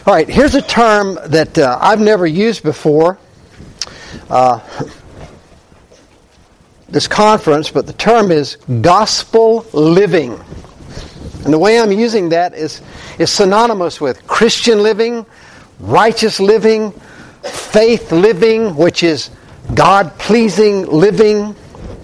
All right, here's a term that I've never used before. This conference, but the term is gospel living. And the way I'm using that is synonymous with Christian living, righteous living, faith living, which is God-pleasing living.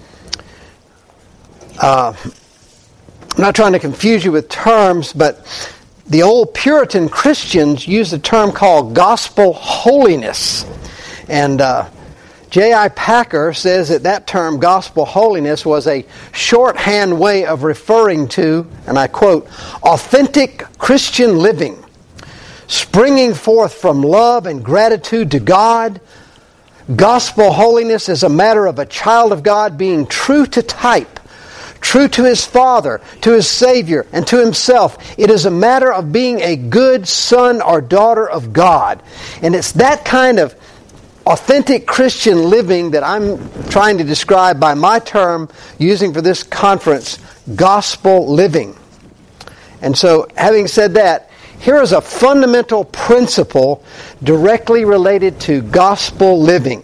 I'm not trying to confuse you with terms, but the old Puritan Christians used a term called gospel holiness. And J.I. Packer says that term, gospel holiness, was a shorthand way of referring to, and I quote, authentic Christian living, springing forth from love and gratitude to God. Gospel holiness is a matter of a child of God being true to type, true to his Father, to his Savior, and to himself. It is a matter of being a good son or daughter of God. And it's that kind of authentic Christian living that I'm trying to describe by my term, using for this conference, gospel living. And so, having said that, here is a fundamental principle directly related to gospel living.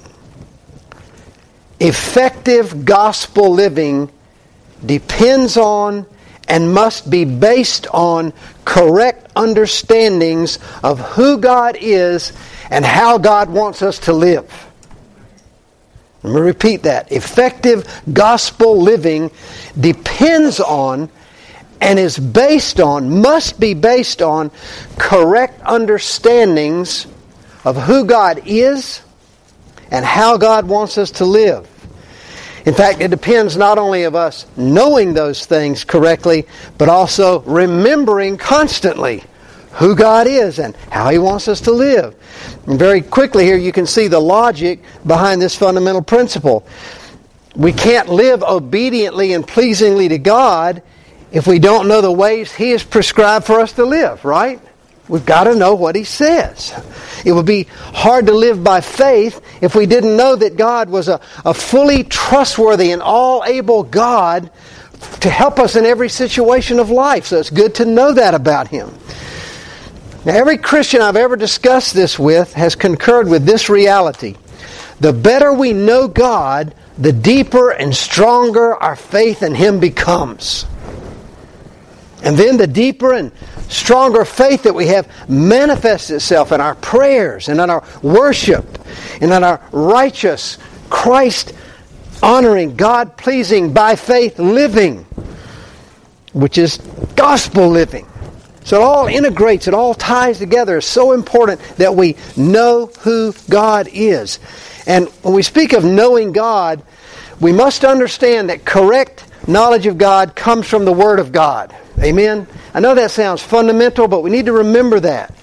Effective gospel living depends on and must be based on correct understandings of who God is and how God wants us to live. Let me repeat that. Effective gospel living depends on and is based on, must be based on, correct understandings of who God is and how God wants us to live. In fact, it depends not only of us knowing those things correctly, but also remembering constantly who God is and how He wants us to live. And very quickly here you can see the logic behind this fundamental principle. We can't live obediently and pleasingly to God if we don't know the ways He has prescribed for us to live, right? We've got to know what He says. It would be hard to live by faith if we didn't know that God was a fully trustworthy and all-able God to help us in every situation of life. So it's good to know that about Him. Now, every Christian I've ever discussed this with has concurred with this reality. The better we know God, the deeper and stronger our faith in Him becomes. And then the deeper and stronger faith that we have manifests itself in our prayers and in our worship and in our righteous, Christ-honoring, God-pleasing, by faith living, which is gospel living. So it all integrates, it all ties together. It's so important that we know who God is. And when we speak of knowing God, we must understand that correct knowledge of God comes from the Word of God. Amen? I know that sounds fundamental, but we need to remember that.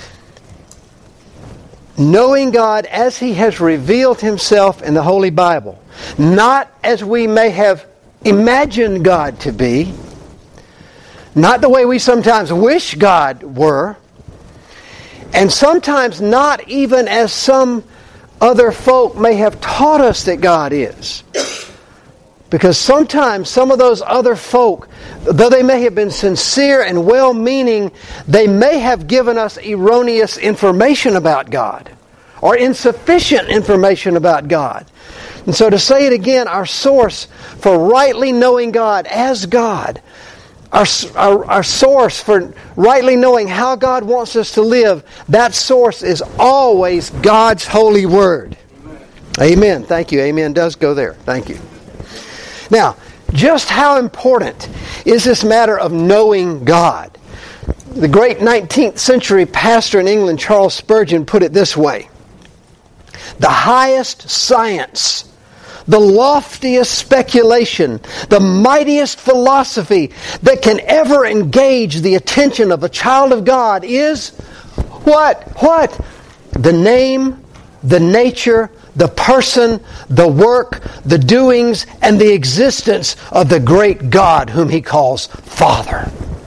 Knowing God as He has revealed Himself in the Holy Bible. Not as we may have imagined God to be. Not the way we sometimes wish God were. And sometimes not even as some other folk may have taught us that God is. Because sometimes some of those other folk, though they may have been sincere and well-meaning, they may have given us erroneous information about God or insufficient information about God. And so to say it again, our source for rightly knowing God as God, our source for rightly knowing how God wants us to live, that source is always God's holy Word. Amen. Thank you. Amen does go there. Thank you. Now, just how important is this matter of knowing God? The great 19th century pastor in England, Charles Spurgeon, put it this way. The highest science, the loftiest speculation, the mightiest philosophy that can ever engage the attention of a child of God is what? What? The name, the nature, the person, the work, the doings, and the existence of the great God whom He calls Father.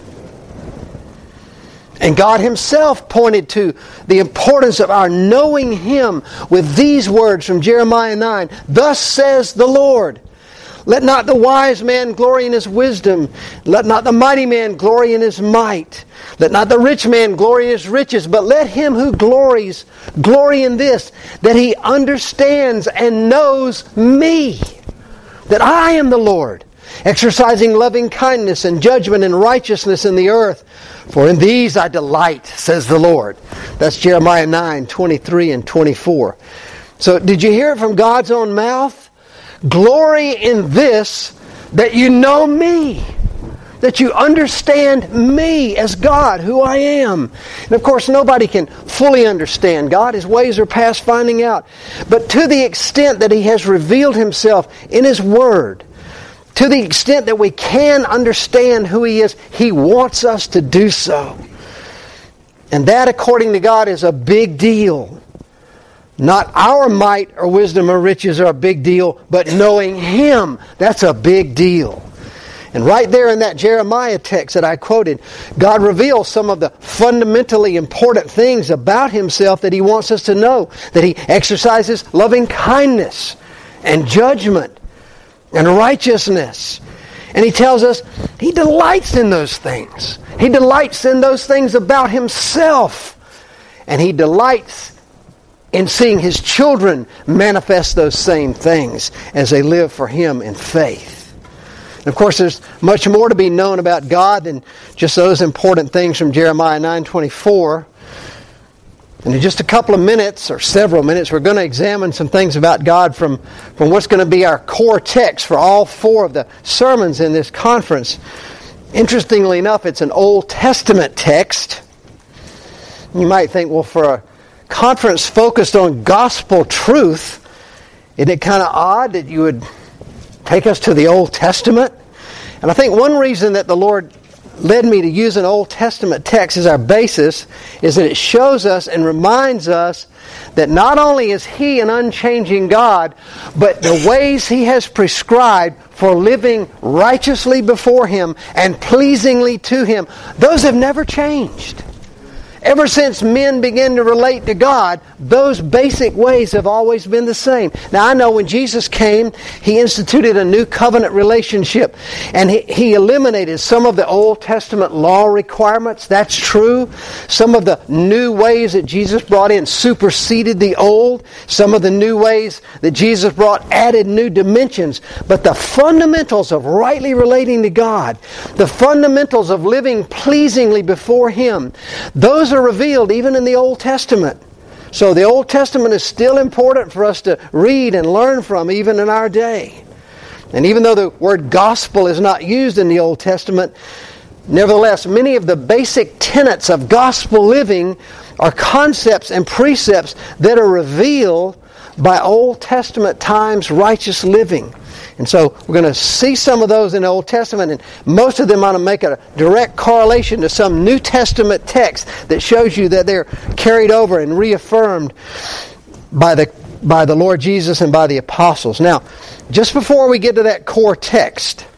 And God Himself pointed to the importance of our knowing Him with these words from Jeremiah 9. Thus says the Lord, Let not the wise man glory in his wisdom. Let not the mighty man glory in his might. Let not the rich man glory in his riches. But let him who glories glory in this, that he understands and knows me, that I am the Lord, exercising loving kindness and judgment and righteousness in the earth. For in these I delight, says the Lord. That's Jeremiah 9, 23 and 24. So did you hear it from God's own mouth? Glory in this, that you know me, that you understand me as God, who I am. And of course, nobody can fully understand God. His ways are past finding out. But to the extent that He has revealed Himself in His Word, to the extent that we can understand who He is, He wants us to do so. And that, according to God, is a big deal. Not our might or wisdom or riches are a big deal, but knowing Him, that's a big deal. And right there in that Jeremiah text that I quoted, God reveals some of the fundamentally important things about Himself that He wants us to know. That He exercises loving kindness and judgment and righteousness. And He tells us He delights in those things. He delights in those things about Himself. And He delights in seeing His children manifest those same things as they live for Him in faith. And of course, there's much more to be known about God than just those important things from Jeremiah 9:24. And in just a couple of minutes, or several minutes, we're going to examine some things about God from what's going to be our core text for all four of the sermons in this conference. Interestingly enough, it's an Old Testament text. You might think, well, for a conference focused on gospel truth, isn't it kind of odd that you would take us to the Old Testament? And I think one reason that the Lord led me to use an Old Testament text as our basis is that it shows us and reminds us that not only is He an unchanging God, but the ways He has prescribed for living righteously before Him and pleasingly to Him, those have never changed. Ever since men began to relate to God, those basic ways have always been the same. Now I know when Jesus came, He instituted a new covenant relationship. And He eliminated some of the Old Testament law requirements. That's true. Some of the new ways that Jesus brought in superseded the old. Some of the new ways that Jesus brought added new dimensions. But the fundamentals of rightly relating to God, the fundamentals of living pleasingly before Him, those are revealed even in the Old Testament. So the Old Testament is still important for us to read and learn from even in our day. And even though the word gospel is not used in the Old Testament, nevertheless, many of the basic tenets of gospel living are concepts and precepts that are revealed by Old Testament times righteous living. And so we're going to see some of those in the Old Testament, and most of them are going to make a direct correlation to some New Testament text that shows you that they're carried over and reaffirmed by the Lord Jesus and by the apostles. Now, just before we get to that core text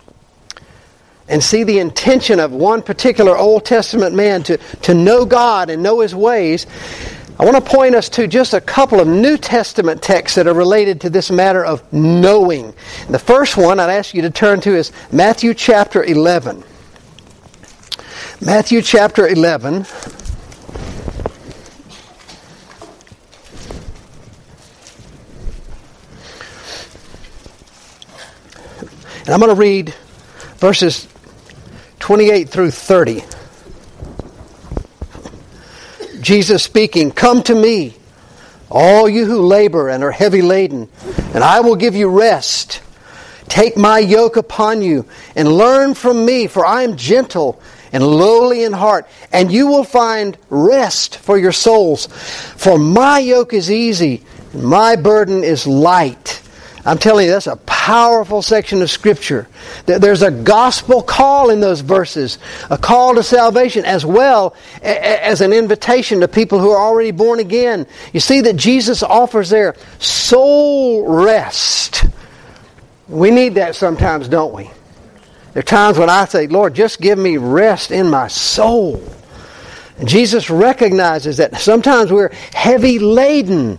and see the intention of one particular Old Testament man to know God and know His ways, I want to point us to just a couple of New Testament texts that are related to this matter of knowing. The first one I'd ask you to turn to is Matthew chapter 11. Matthew chapter 11. And I'm going to read verses 28 through 30. Jesus speaking, "Come to me, all you who labor and are heavy laden, and I will give you rest. Take my yoke upon you and learn from me, for I am gentle and lowly in heart, and you will find rest for your souls. For my yoke is easy, and my burden is light." I'm telling you, that's a powerful section of Scripture. There's a gospel call in those verses, a call to salvation as well as an invitation to people who are already born again. You see that Jesus offers their soul rest. We need that sometimes, don't we? There are times when I say, "Lord, just give me rest in my soul." And Jesus recognizes that sometimes we're heavy laden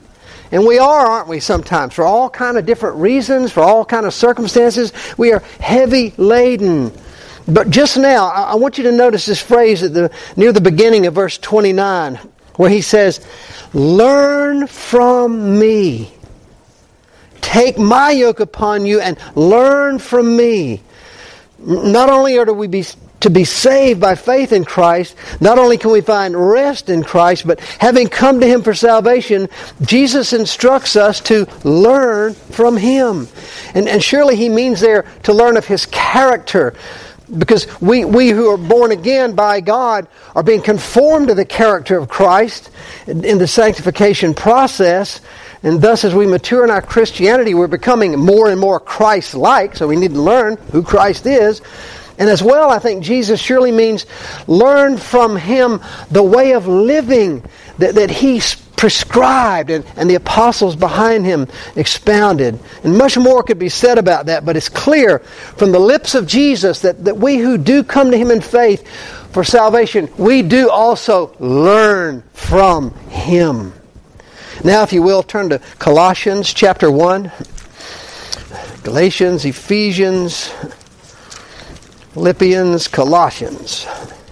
And we are, aren't we, sometimes? For all kind of different reasons, for all kind of circumstances, we are heavy laden. But just now, I want you to notice this phrase near the beginning of verse 29, where he says, "Learn from me. Take my yoke upon you and learn from me." Not only are we to be saved by faith in Christ, not only can we find rest in Christ, but having come to Him for salvation, Jesus instructs us to learn from Him. And surely He means there to learn of His character, because we who are born again by God are being conformed to the character of Christ in the sanctification process. And thus, as we mature in our Christianity, we're becoming more and more Christ-like, so we need to learn who Christ is. And as well, I think Jesus surely means learn from Him the way of living that He prescribed and the apostles behind Him expounded. And much more could be said about that, but it's clear from the lips of Jesus that we who do come to Him in faith for salvation, we do also learn from Him. Now, if you will, turn to Colossians chapter 1. Galatians, Ephesians, Philippians, Colossians.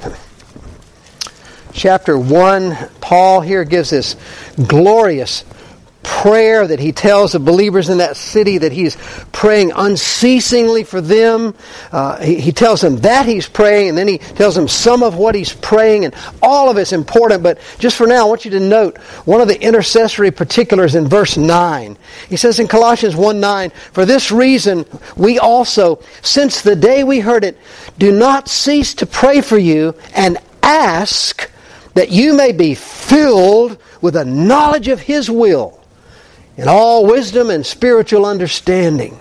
Chapter 1, Paul here gives this glorious prayer that he tells the believers in that city that he's praying unceasingly for them. He tells them that he's praying, and then he tells them some of what he's praying, and all of it's important. But just for now, I want you to note one of the intercessory particulars in verse 9. He says in Colossians 1:9, "For this reason we also, since the day we heard it, do not cease to pray for you and ask that you may be filled with a knowledge of His will, in all wisdom and spiritual understanding."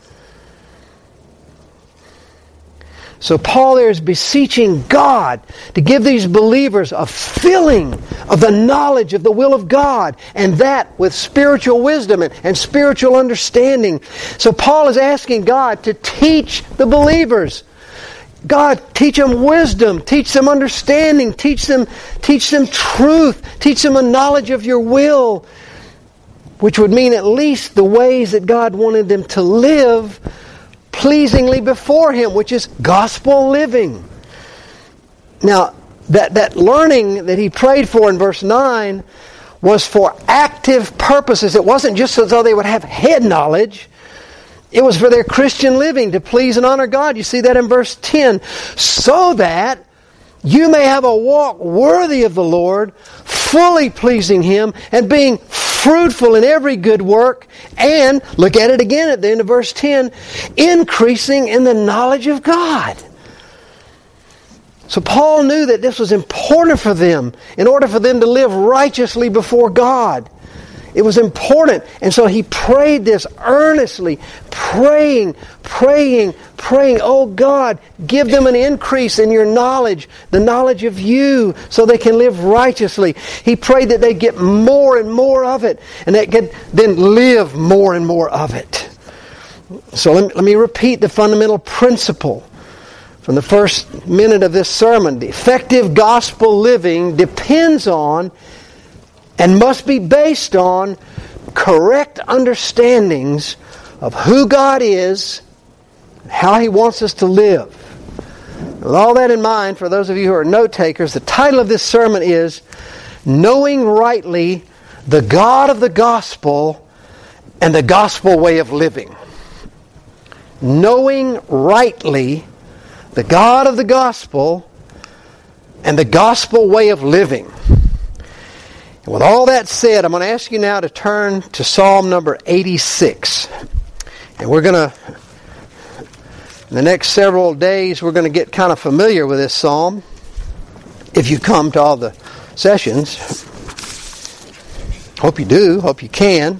So Paul there is beseeching God to give these believers a filling of the knowledge of the will of God, and that with spiritual wisdom and spiritual understanding. So Paul is asking God to teach the believers. God, teach them wisdom, teach them understanding, teach them truth, teach them a knowledge of your will, which would mean at least the ways that God wanted them to live pleasingly before Him, which is gospel living. Now, that learning that he prayed for in verse 9 was for active purposes. It wasn't just as though they would have head knowledge. It was for their Christian living, to please and honor God. You see that in verse 10. "So that you may have a walk worthy of the Lord, fully pleasing Him, and being fruitful in every good work," and, look at it again at the end of verse 10, "increasing in the knowledge of God." So Paul knew that this was important for them in order for them to live righteously before God. It was important, and so he prayed this earnestly, praying, "Oh God, give them an increase in your knowledge, the knowledge of you, so they can live righteously." He prayed that they'd get more and more of it, and they could then live more and more of it. So let me repeat the fundamental principle from the first minute of this sermon. The effective gospel living depends on and must be based on correct understandings of who God is and how He wants us to live. With all that in mind, for those of you who are note takers, the title of this sermon is "Knowing Rightly the God of the Gospel and the Gospel Way of Living." Knowing rightly the God of the Gospel and the Gospel Way of Living. With all that said, I'm going to ask you now to turn to Psalm number 86. And we're going to, in the next several days, we're going to get kind of familiar with this psalm, if you come to all the sessions. Hope you do. Hope you can.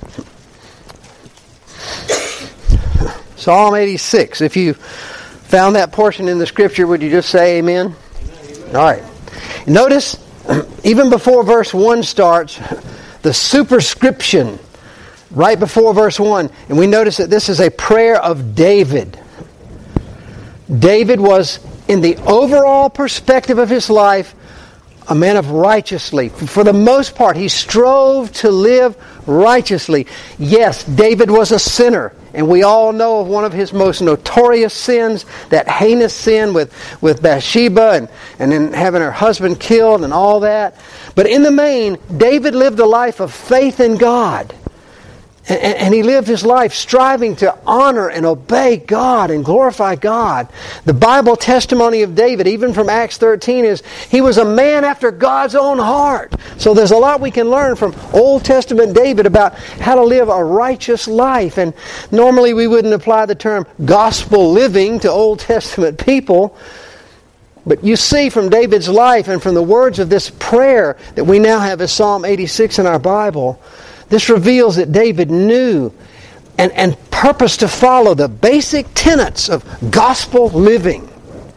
Psalm 86. If you found that portion in the Scripture, would you just say amen? All right. Notice, even before verse 1 starts, the superscription right before verse 1. And we notice that this is a prayer of David. David was, in the overall perspective of his life, a man of righteously. For the most part, he strove to live righteously. Yes, David was a sinner, and we all know of one of his most notorious sins, that heinous sin with Bathsheba and then having her husband killed and all that. But in the main, David lived a life of faith in God. And he lived his life striving to honor and obey God and glorify God. The Bible testimony of David, even from Acts 13, is he was a man after God's own heart. So there's a lot we can learn from Old Testament David about how to live a righteous life. And normally we wouldn't apply the term gospel living to Old Testament people. But you see from David's life and from the words of this prayer that we now have as Psalm 86 in our Bible, this reveals that David knew and purposed to follow the basic tenets of gospel living.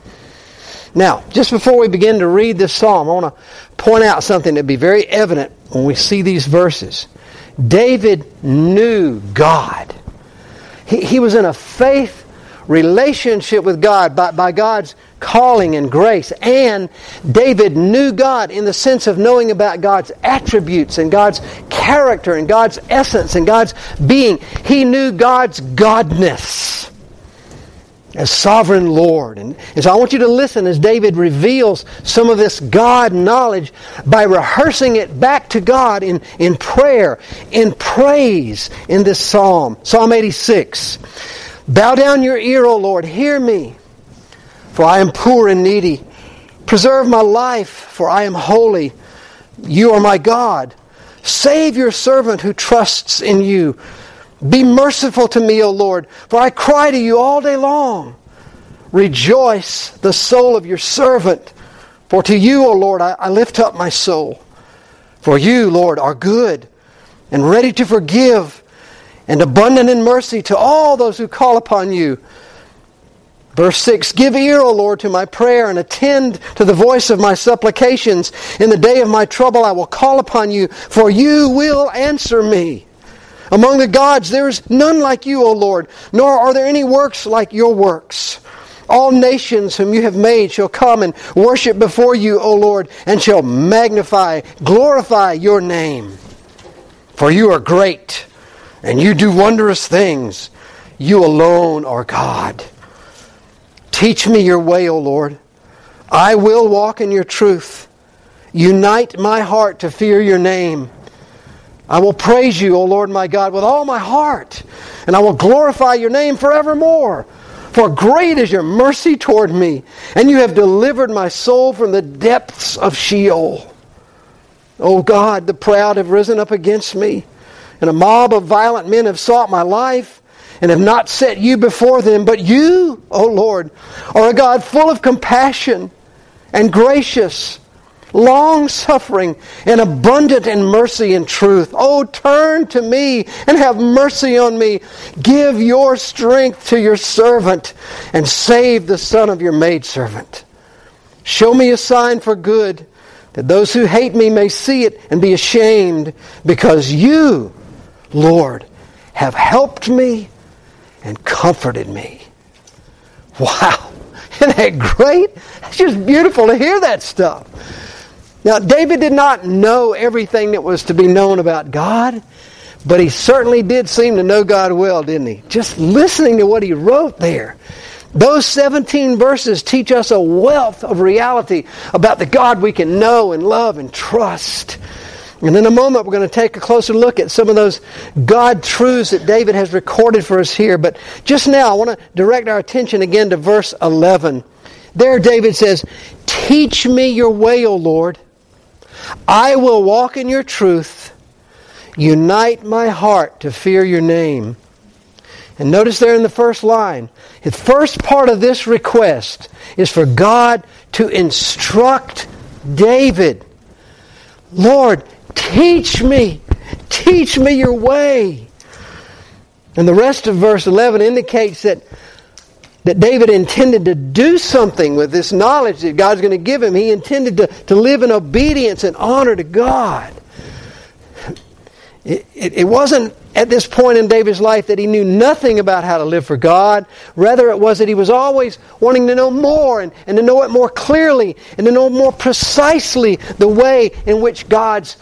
Now, just before we begin to read this psalm, I want to point out something that will be very evident when we see these verses. David knew God. He was in a faith relationship with God by God's calling and grace. And David knew God in the sense of knowing about God's attributes and God's character and God's essence and God's being. He knew God's godness as sovereign Lord. And so I want you to listen as David reveals some of this God knowledge by rehearsing it back to God in prayer, in praise in this psalm. Psalm 86. Bow down your ear, O Lord, hear me, for I am poor and needy. Preserve my life, for I am holy. You are my God. Save your servant who trusts in you. Be merciful to me, O Lord, for I cry to you all day long. Rejoice, the soul of your servant, for to you, O Lord, I lift up my soul. For you, Lord, are good and ready to forgive, and abundant in mercy to all those who call upon you. Verse 6, give ear, O Lord, to my prayer, and attend to the voice of my supplications. In the day of my trouble I will call upon you, for you will answer me. Among the gods there is none like you, O Lord, nor are there any works like your works. All nations whom you have made shall come and worship before you, O Lord, and shall magnify, glorify your name. For you are great, and you do wondrous things. You alone are God. Teach me your way, O Lord. I will walk in your truth. Unite my heart to fear your name. I will praise you, O Lord my God, with all my heart, and I will glorify your name forevermore. For great is your mercy toward me, and you have delivered my soul from the depths of Sheol. O God, the proud have risen up against me, and a mob of violent men have sought my life, and have not set you before them. But you, O Lord, are a God full of compassion and gracious, long-suffering, and abundant in mercy and truth. Oh, turn to me and have mercy on me. Give your strength to your servant, and save the son of your maidservant. Show me a sign for good, that those who hate me may see it and be ashamed, because you, Lord, have helped me and comforted me. Wow. Isn't that great? It's just beautiful to hear that stuff. Now, David did not know everything that was to be known about God, but he certainly did seem to know God well, didn't he? Just listening to what he wrote there. Those 17 verses teach us a wealth of reality about the God we can know and love and trust. And in a moment, we're going to take a closer look at some of those God truths that David has recorded for us here. But just now, I want to direct our attention again to verse 11. There, David says, teach me your way, O Lord. I will walk in your truth. Unite my heart to fear your name. And notice there in the first line, the first part of this request is for God to instruct David. Lord, teach me your way. And the rest of verse 11 indicates that David intended to do something with this knowledge that God's going to give him. He intended to live in obedience and honor to God. It wasn't at this point in David's life that he knew nothing about how to live for God. Rather, it was that he was always wanting to know more and to know it more clearly and to know more precisely the way in which God's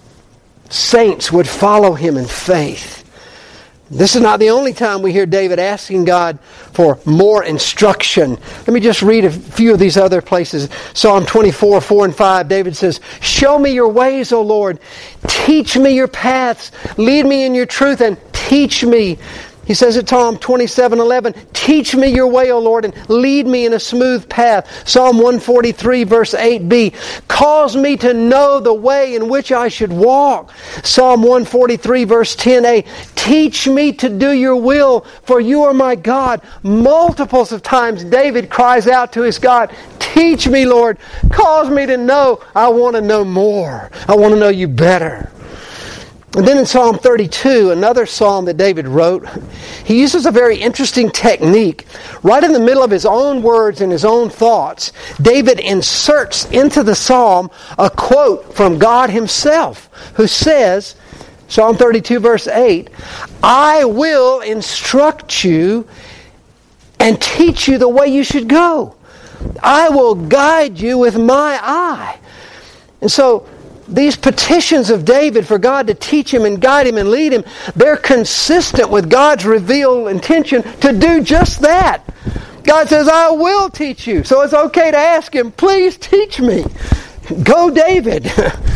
saints would follow Him in faith. This is not the only time we hear David asking God for more instruction. Let me just read a few of these other places. Psalm 24, 4 and 5, David says, "Show me your ways, O Lord. Teach me your paths. Lead me in your truth and teach me." He says at Psalm 27:11, "Teach me your way, O Lord, and lead me in a smooth path." Psalm 143, verse 8b, "Cause me to know the way in which I should walk." Psalm 143, verse 10a, "Teach me to do your will, for you are my God." Multiples of times David cries out to his God, "Teach me, Lord. Cause me to know. I want to know more. I want to know you better." And then in Psalm 32, another psalm that David wrote, he uses a very interesting technique. Right in the middle of his own words and his own thoughts, David inserts into the psalm a quote from God Himself, who says, Psalm 32, verse 8, "I will instruct you and teach you the way you should go. I will guide you with my eye." And so, these petitions of David for God to teach him and guide him and lead him, they're consistent with God's revealed intention to do just that. God says, "I will teach you." So it's okay to ask Him, "Please teach me." Go David.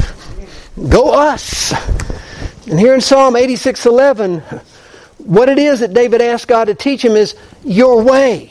Go us. And here in Psalm 86:11, what it is that David asked God to teach him is your way.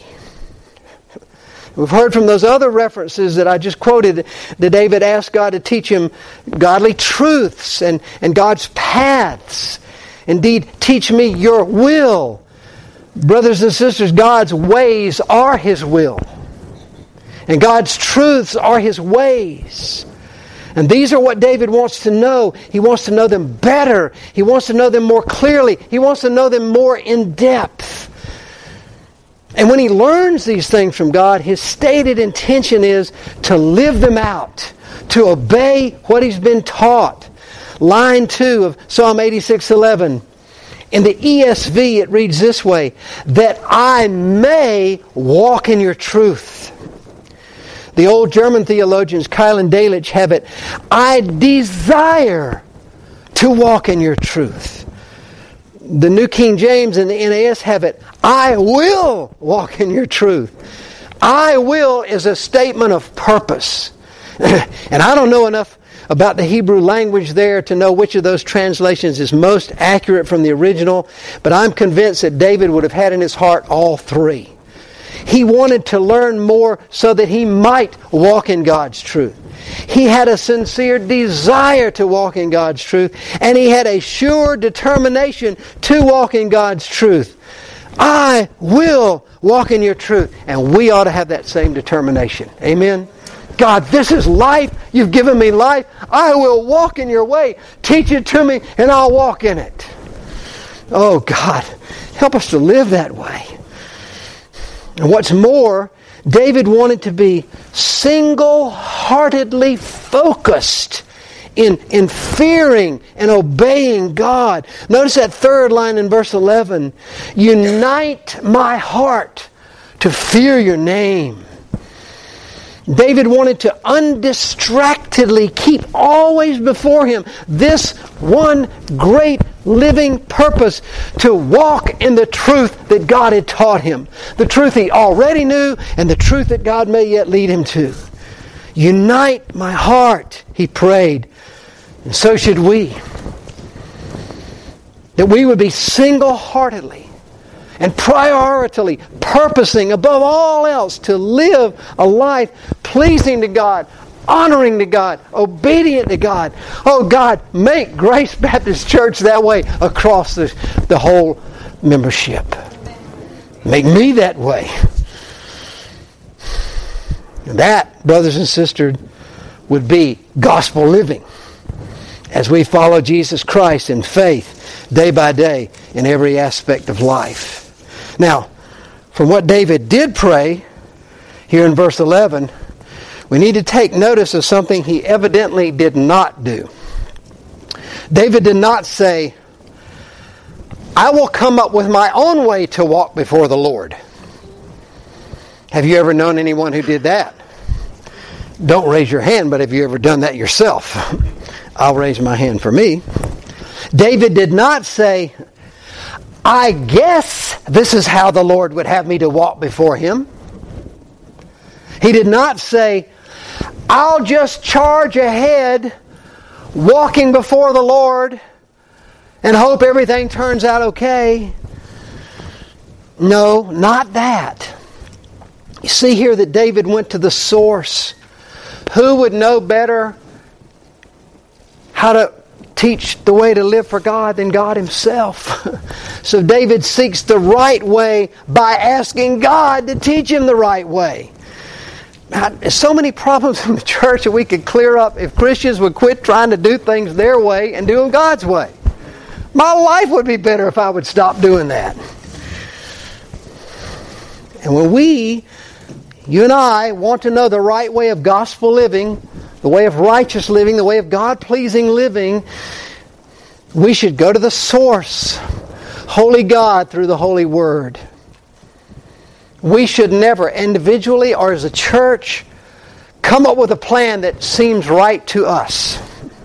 We've heard from those other references that I just quoted that David asked God to teach him godly truths and God's paths. Indeed, teach me your will. Brothers and sisters, God's ways are His will. And God's truths are His ways. And these are what David wants to know. He wants to know them better. He wants to know them more clearly. He wants to know them more in depth. And when he learns these things from God, his stated intention is to live them out, to obey what he's been taught. Line 2 of Psalm 86:11. In the ESV, it reads this way, "That I may walk in your truth." The old German theologians, Keil and Delitzsch, have it, "I desire to walk in your truth." The New King James and the NAS have it, "I will walk in your truth." "I will" is a statement of purpose. And I don't know enough about the Hebrew language there to know which of those translations is most accurate from the original, but I'm convinced that David would have had in his heart all three. He wanted to learn more so that he might walk in God's truth. He had a sincere desire to walk in God's truth, and he had a sure determination to walk in God's truth. I will walk in your truth, and we ought to have that same determination. Amen? God, this is life. You've given me life. I will walk in your way. Teach it to me, and I'll walk in it. Oh, God, help us to live that way. And what's more, David wanted to be single-heartedly focused in fearing and obeying God. Notice that third line in verse 11. "Unite my heart to fear your name." David wanted to undistractedly keep always before him this one great living purpose, to walk in the truth that God had taught him, the truth he already knew and the truth that God may yet lead him to. "Unite my heart," he prayed, and so should we. That we would be single-heartedly and prioritarily purposing above all else to live a life pleasing to God, honoring to God, obedient to God. Oh God, make Grace Baptist Church that way across the whole membership. Make me that way. And that, brothers and sisters, would be gospel living as we follow Jesus Christ in faith day by day in every aspect of life. Now, from what David did pray here in verse 11, we need to take notice of something he evidently did not do. David did not say, I will come up with my own way to walk before the Lord. Have you ever known anyone who did that? Don't raise your hand, but have you ever done that yourself? I'll raise my hand for me. David did not say, I guess this is how the Lord would have me to walk before Him. He did not say, I'll just charge ahead, walking before the Lord, and hope everything turns out okay. No, not that. You see here that David went to the source. Who would know better how to teach the way to live for God than God Himself? So David seeks the right way by asking God to teach him the right way. Now, there's so many problems in the church that we could clear up if Christians would quit trying to do things their way and do them God's way. My life would be better if I would stop doing that. And when you and I, want to know the right way of gospel living, the way of righteous living, the way of God-pleasing living, we should go to the source, Holy God, through the Holy Word. We should never, individually or as a church, come up with a plan that seems right to us.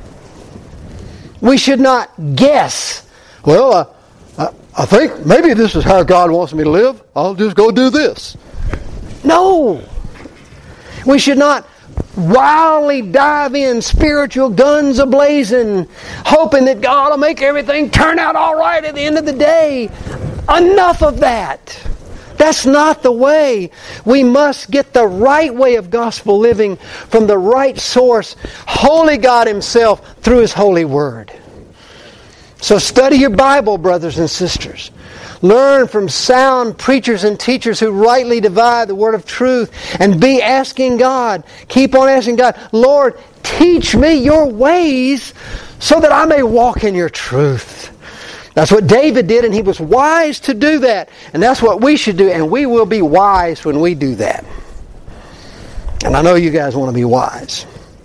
We should not guess, well, I think maybe this is how God wants me to live. I'll just go do this. No. We should not wildly dive in, spiritual guns a-blazing, hoping that God will make everything turn out all right at the end of the day. Enough of that. That's not the way. We must get the right way of gospel living from the right source, Holy God Himself, through His holy Word. So study your Bible, brothers and sisters. Learn from sound preachers and teachers who rightly divide the word of truth, and be asking God, keep on asking God, Lord, teach me your ways so that I may walk in your truth. That's what David did, and he was wise to do that. And that's what we should do, and we will be wise when we do that. And I know you guys want to be wise.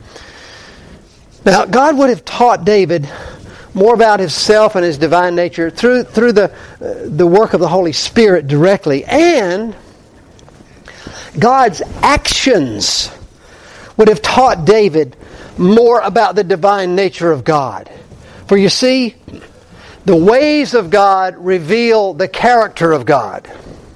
Now, God would have taught David more about Himself and His divine nature through the work of the Holy Spirit directly. And God's actions would have taught David more about the divine nature of God. For you see, the ways of God reveal the character of God.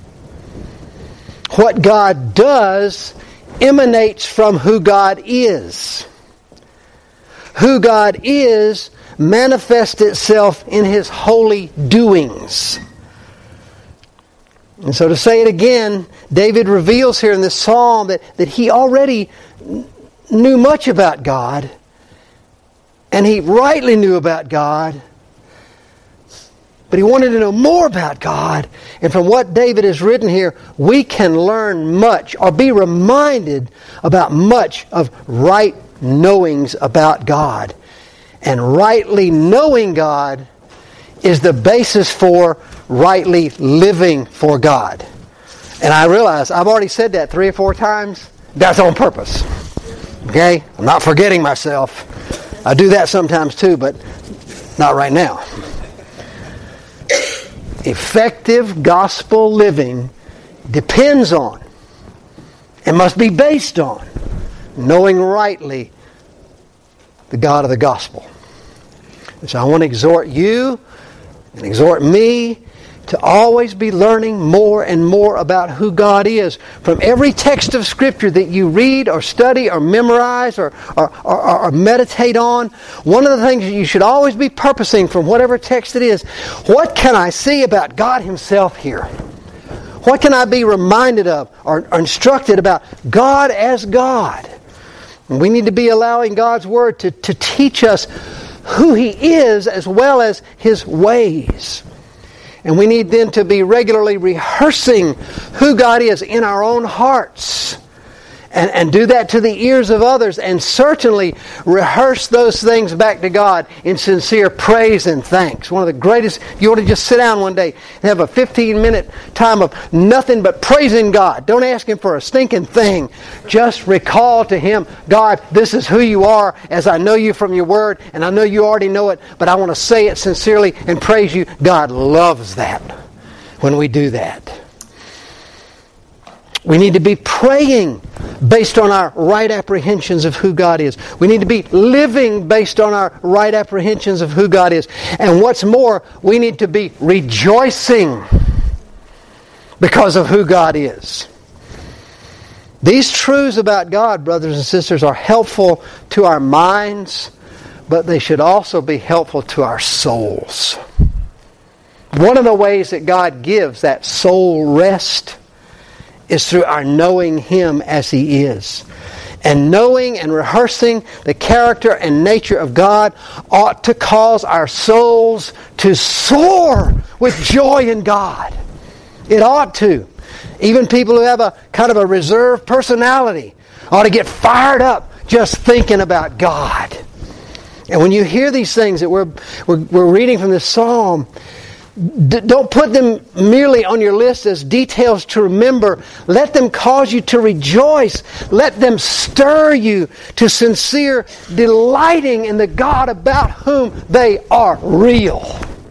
What God does emanates from who God is. Who God is manifests itself in His holy doings. And so to say it again, David reveals here in this psalm that he already knew much about God, and he rightly knew about God, but he wanted to know more about God. And from what David has written here, we can learn much or be reminded about much of right knowings about God. And rightly knowing God is the basis for rightly living for God. And I realize I've already said that 3 or 4 times. That's on purpose. Okay? I'm not forgetting myself. I do that sometimes too, but not right now. Effective gospel living depends on and must be based on knowing rightly the God of the gospel. And so I want to exhort you and exhort me to always be learning more and more about who God is. From every text of Scripture that you read or study or memorize or meditate on, one of the things that you should always be purposing from whatever text it is, what can I see about God Himself here? What can I be reminded of or instructed about God as God? And we need to be allowing God's Word to teach us who He is as well as His ways. And we need then to be regularly rehearsing who God is in our own hearts And do that to the ears of others, and certainly rehearse those things back to God in sincere praise and thanks. One of the greatest, you ought to just sit down one day and have a 15-minute time of nothing but praising God. Don't ask Him for a stinking thing. Just recall to Him, God, this is who you are as I know you from your word, and I know you already know it, but I want to say it sincerely and praise you. God loves that when we do that. We need to be praying based on our right apprehensions of who God is. We need to be living based on our right apprehensions of who God is. And what's more, we need to be rejoicing because of who God is. These truths about God, brothers and sisters, are helpful to our minds, but they should also be helpful to our souls. One of the ways that God gives that soul rest is through our knowing Him as He is. And knowing and rehearsing the character and nature of God ought to cause our souls to soar with joy in God. It ought to. Even people who have a kind of a reserved personality ought to get fired up just thinking about God. And when you hear these things that we're reading from this psalm, don't put them merely on your list as details to remember. Let them cause you to rejoice. Let them stir you to sincere delighting in the God about whom they are real.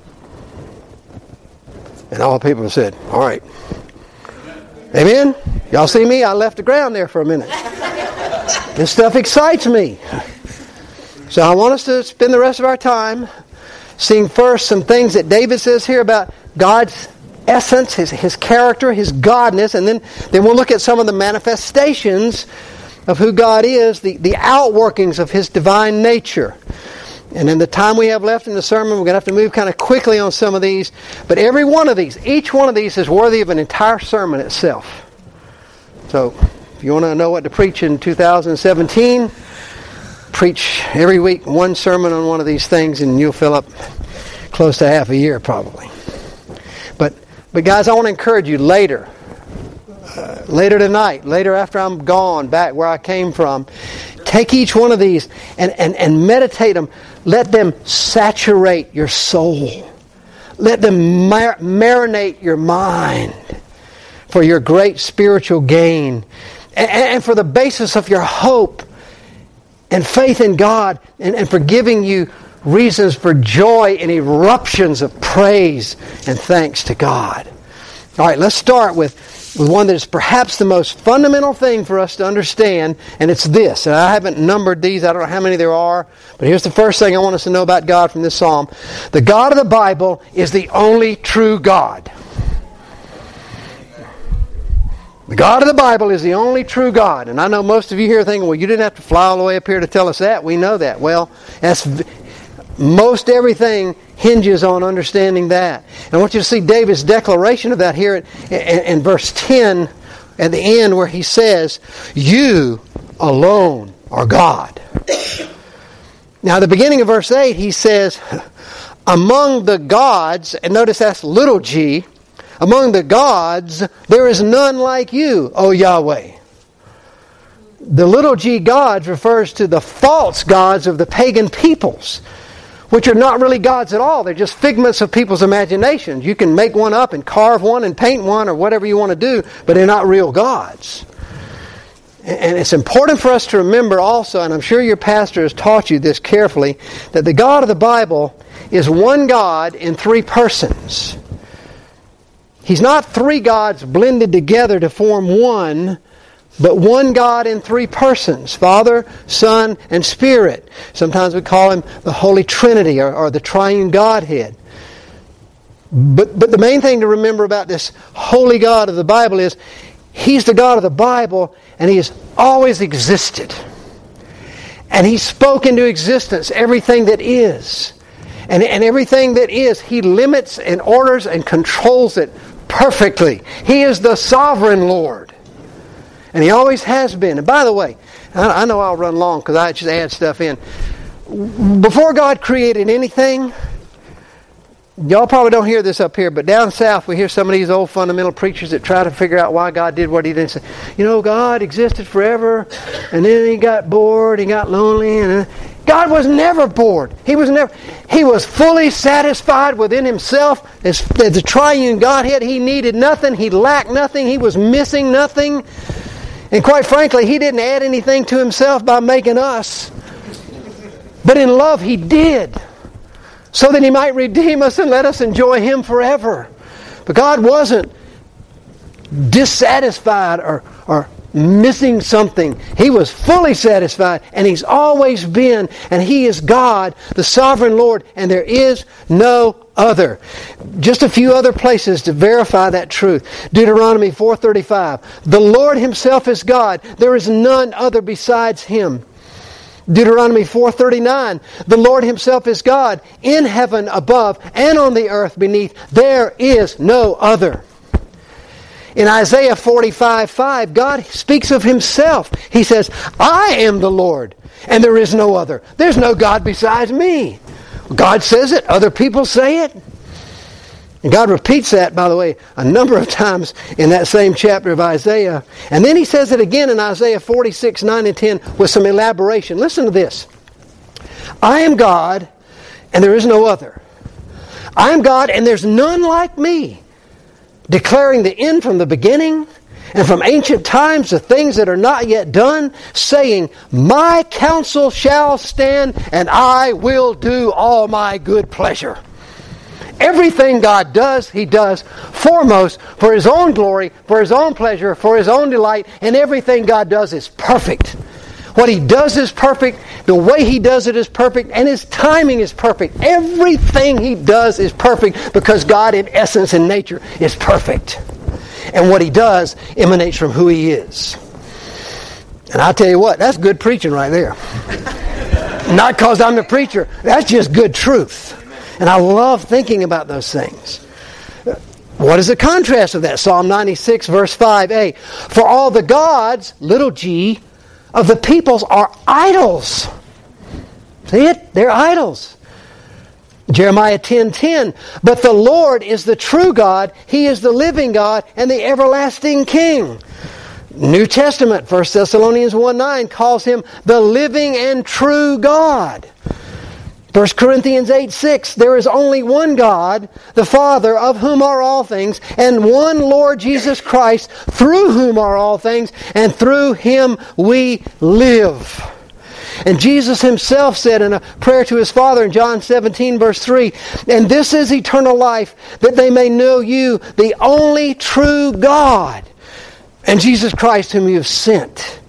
And all the people said, all right. Amen? Y'all see me? I left the ground there for a minute. This stuff excites me. So I want us to spend the rest of our time seeing first some things that David says here about God's essence, his character, His godness, and then we'll look at some of the manifestations of who God is, the outworkings of His divine nature. And in the time we have left in the sermon, we're going to have to move kind of quickly on some of these. But every one of these, each one of these is worthy of an entire sermon itself. So if you want to know what to preach in 2017, preach every week one sermon on one of these things, and you'll fill up close to half a year probably. But guys, I want to encourage you later tonight, later after I'm gone back where I came from, take each one of these and meditate them. Let them saturate your soul. Let them marinate your mind for your great spiritual gain and for the basis of your hope and faith in God, and for giving you reasons for joy and eruptions of praise and thanks to God. All right, let's start with one that is perhaps the most fundamental thing for us to understand, and it's this. And I haven't numbered these. I don't know how many there are, but here's the first thing I want us to know about God from this psalm. The God of the Bible is the only true God. The God of the Bible is the only true God. And I know most of you here are thinking, well, you didn't have to fly all the way up here to tell us that. We know that. Well, most everything hinges on understanding that. And I want you to see David's declaration of that here in verse 10 at the end, where he says, "You alone are God." Now, at the beginning of verse 8, he says, "Among the gods," and notice that's little g, "among the gods, there is none like you, O Yahweh." The little g gods refers to the false gods of the pagan peoples, which are not really gods at all. They're just figments of people's imaginations. You can make one up and carve one and paint one or whatever you want to do, but they're not real gods. And it's important for us to remember also, and I'm sure your pastor has taught you this carefully, that the God of the Bible is one God in three persons. He's not three gods blended together to form one, but one God in three persons, Father, Son, and Spirit. Sometimes we call Him the Holy Trinity or the Triune Godhead. But the main thing to remember about this holy God of the Bible is He's the God of the Bible, and He has always existed. And He spoke into existence everything that is. And everything that is, He limits and orders and controls it perfectly. He is the sovereign Lord. And He always has been. And by the way, I know I'll run long because I just add stuff in. Before God created anything, Y'all probably don't hear this up here, but down south we hear some of these old fundamental preachers that try to figure out why God did what He did. Say, God existed forever, and then He got bored, He got lonely, and God was never bored. He was fully satisfied within Himself as the triune Godhead. He needed nothing. He lacked nothing. He was missing nothing. And quite frankly, He didn't add anything to Himself by making us. But in love, He did. So that He might redeem us and let us enjoy Him forever. But God wasn't dissatisfied or missing something. He was fully satisfied, and He's always been, and He is God, the sovereign Lord, and there is no other. Just a few other places to verify that truth. Deuteronomy 4:35. The Lord Himself is God. There is none other besides Him. Deuteronomy 4:39, the Lord Himself is God, in heaven above and on the earth beneath. There is no other. In Isaiah 45:5, God speaks of Himself. He says, I am the Lord, and there is no other. There's no God besides me. God says it. Other people say it. And God repeats that, by the way, a number of times in that same chapter of Isaiah. And then He says it again in Isaiah 46:9 and 10 with some elaboration. Listen to this. I am God, and there is no other. I am God, and there's none like me, declaring the end from the beginning, and from ancient times the things that are not yet done, saying, my counsel shall stand, and I will do all my good pleasure. Everything God does, He does foremost for His own glory, for His own pleasure, for His own delight, and everything God does is perfect. What He does is perfect, the way He does it is perfect, and His timing is perfect. Everything He does is perfect because God in essence and nature is perfect. And what He does emanates from who He is. And I'll tell you what, that's good preaching right there. Not because I'm the preacher, that's just good truth. And I love thinking about those things. What is the contrast of that? Psalm 96 verse 5a. For all the gods, little g, of the peoples are idols. See it? They're idols. Jeremiah 10:10. But the Lord is the true God. He is the living God and the everlasting King. New Testament, 1 Thessalonians 1:9 calls Him the living and true God. 1 Corinthians 8:6, there is only one God, the Father, of whom are all things, and one Lord Jesus Christ, through whom are all things, and through Him we live. And Jesus Himself said in a prayer to His Father in John 17 verse 3, and this is eternal life, that they may know You, the only true God, and Jesus Christ whom You have sent.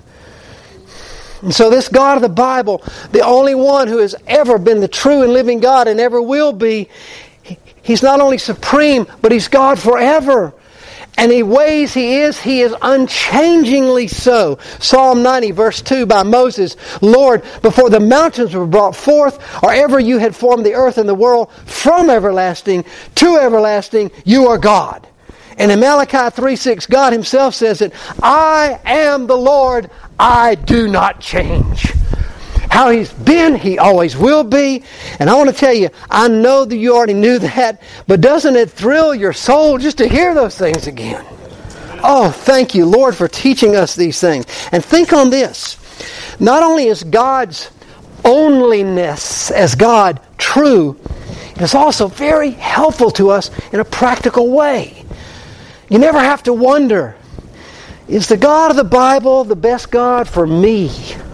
And so this God of the Bible, the only one who has ever been the true and living God and ever will be, He's not only supreme, but He's God forever. And in ways He is unchangingly so. Psalm 90 verse 2 by Moses, Lord, before the mountains were brought forth, or ever You had formed the earth and the world, from everlasting to everlasting, You are God. And in Malachi 3:6, God Himself says it, I am the Lord, I do not change. How He's been, He always will be. And I want to tell you, I know that you already knew that, but doesn't it thrill your soul just to hear those things again? Oh, thank you, Lord, for teaching us these things. And think on this. Not only is God's onlyness as God true, it is also very helpful to us in a practical way. You never have to wonder, is the God of the Bible the best God for me?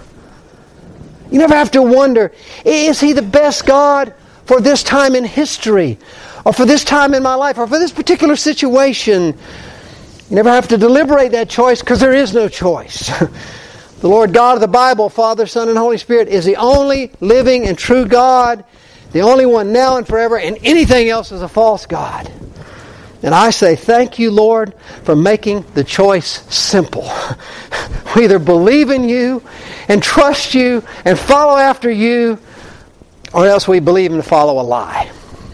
You never have to wonder, is He the best God for this time in history? Or for this time in my life? Or for this particular situation? You never have to deliberate that choice because there is no choice. The Lord God of the Bible, Father, Son, and Holy Spirit, is the only living and true God, the only one now and forever, and anything else is a false God. And I say, thank You, Lord, for making the choice simple. We either believe in You and trust You and follow after You, or else we believe and follow a lie.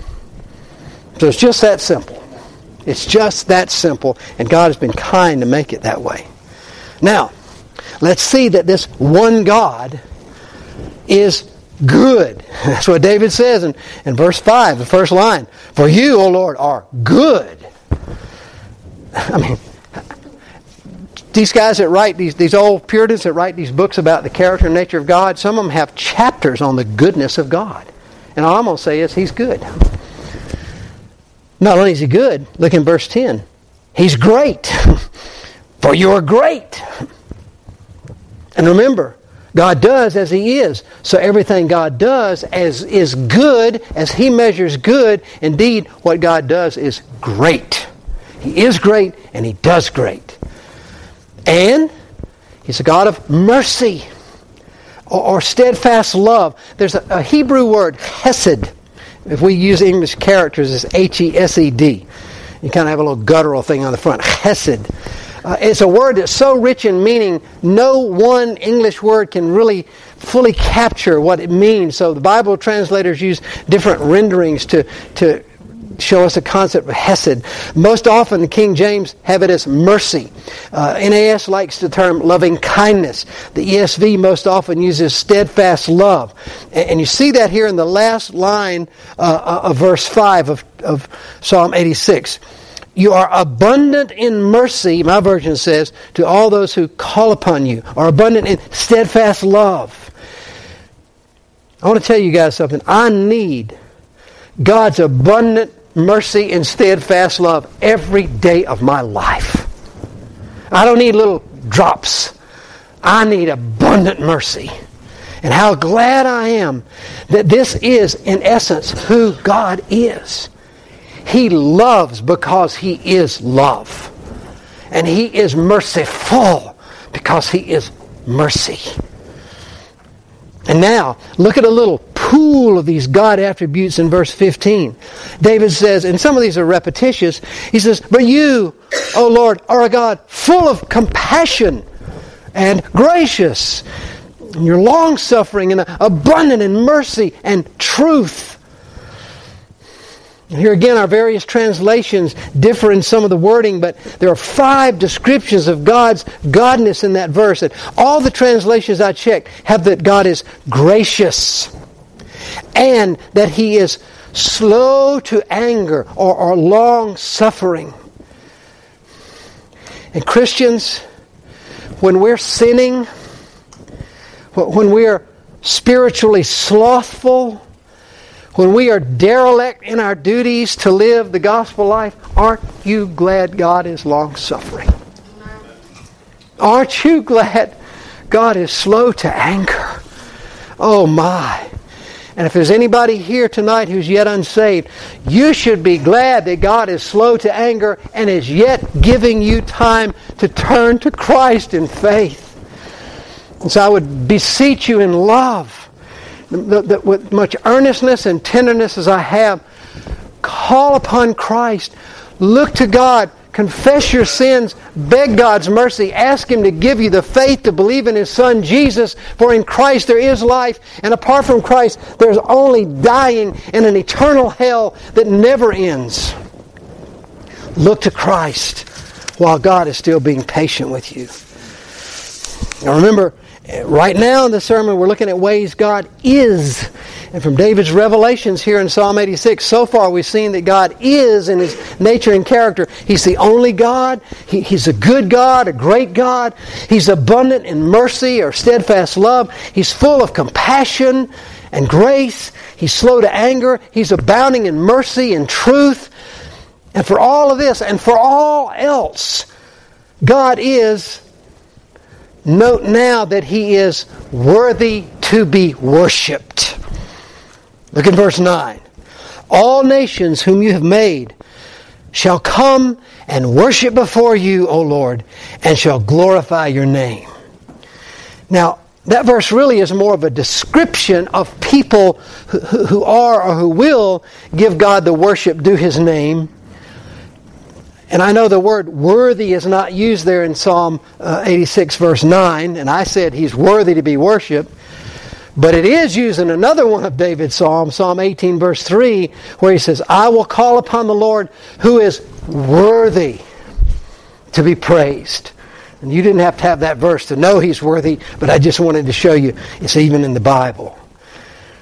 So it's just that simple. It's just that simple, and God has been kind to make it that way. Now, let's see that this one God is good. That's what David says in verse 5, the first line. For you, O Lord, are good. I mean, these guys that write, these old Puritans that write these books about the character and nature of God, some of them have chapters on the goodness of God. And all I'm going to say is He's good. Not only is He good, look in verse 10. He's great. For you are great. And remember, God does as He is. So everything God does is good as He measures good. Indeed, what God does is great. He is great and He does great. And He's a God of mercy or steadfast love. There's a Hebrew word, hesed. If we use English characters, it's H-E-S-E-D. You kind of have a little guttural thing on the front. Hesed. It's a word that's so rich in meaning, no one English word can really fully capture what it means. So the Bible translators use different renderings to show us the concept of hesed. Most often the King James have it as mercy. NAS likes the term loving kindness. The ESV most often uses steadfast love. And you see that here in the last line of verse 5 of Psalm 86. You are abundant in mercy, my version says, to all those who call upon you. Are abundant in steadfast love. I want to tell you guys something. I need God's abundant mercy and steadfast love every day of my life. I don't need little drops. I need abundant mercy. And how glad I am that this is, in essence, who God is. He loves because He is love. And He is merciful because He is mercy. And now, look at a little pool of these God attributes in verse 15. David says, and some of these are repetitious, he says, but you, O Lord, are a God full of compassion and gracious. And you're long-suffering and abundant in mercy and truth. And here again, our various translations differ in some of the wording, but there are 5 descriptions of God's godness in that verse. And all the translations I checked have that God is gracious and that He is slow to anger or long-suffering. And Christians, when we're sinning, when we're spiritually slothful, when we are derelict in our duties to live the gospel life, aren't you glad God is long-suffering? Aren't you glad God is slow to anger? Oh my. And if there's anybody here tonight who's yet unsaved, you should be glad that God is slow to anger and is yet giving you time to turn to Christ in faith. And so I would beseech you in love, with much earnestness and tenderness as I have, call upon Christ, look to God, confess your sins, beg God's mercy, ask Him to give you the faith to believe in His Son Jesus, for in Christ there is life, and apart from Christ there's only dying in an eternal hell that never ends. Look to Christ while God is still being patient with you. Now remember, right now in the sermon, we're looking at ways God is. And from David's revelations here in Psalm 86, so far we've seen that God is in His nature and character. He's the only God. He's a good God, a great God. He's abundant in mercy or steadfast love. He's full of compassion and grace. He's slow to anger. He's abounding in mercy and truth. And for all of this and for all else, God is... Note now that He is worthy to be worshipped. Look at verse 9. All nations whom you have made shall come and worship before you, O Lord, and shall glorify your name. Now, that verse really is more of a description of people who are or who will give God the worship due His name. And I know the word worthy is not used there in Psalm 86 verse 9, and I said He's worthy to be worshipped. But it is used in another one of David's Psalms, Psalm 18 verse 3, where he says, I will call upon the Lord who is worthy to be praised. And you didn't have to have that verse to know He's worthy, but I just wanted to show you it's even in the Bible.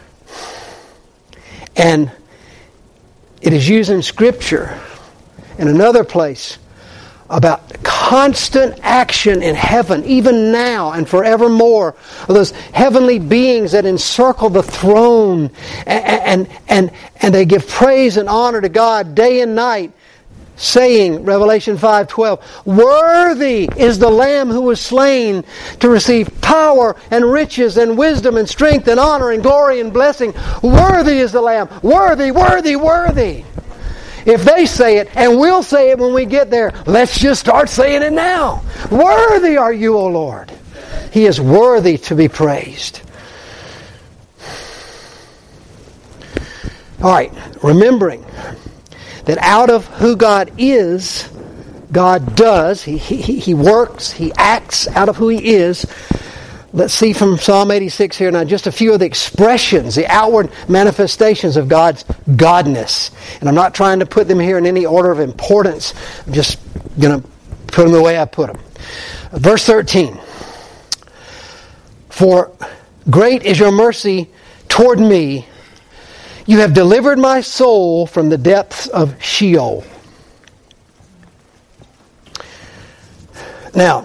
And it is used in Scripture in another place about constant action in heaven, even now and forevermore, of those heavenly beings that encircle the throne, and they give praise and honor to God day and night, saying, Revelation 5:12, worthy is the Lamb who was slain to receive power and riches and wisdom and strength and honor and glory and blessing. Worthy is the Lamb. Worthy, worthy, worthy. If they say it, and we'll say it when we get there, let's just start saying it now. Worthy are you, O Lord. He is worthy to be praised. All right, remembering that out of who God is, God does. He works, He acts out of who He is. Let's see from Psalm 86 here now just a few of the expressions, the outward manifestations of God's godness. And I'm not trying to put them here in any order of importance. I'm just going to put them the way I put them. Verse 13. For great is your mercy toward me. You have delivered my soul from the depths of Sheol. Now,